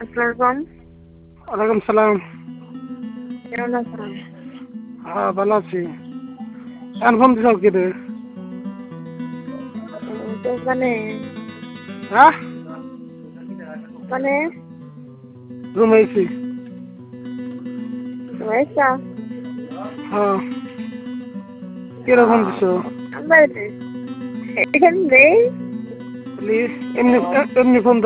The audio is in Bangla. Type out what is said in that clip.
আসসালাম। ওয়ালাইকুম সালাম। কেমন আছেন? হ্যাঁ, ভালো আছি। এখন ফোন দিছ কি রে? তো মানে হ্যাঁ, মানে রুমে আছি। পয়সা হ্যাঁ, কিরকম দিছ? আমার এখানে নেই। এমনি এমনি ফোন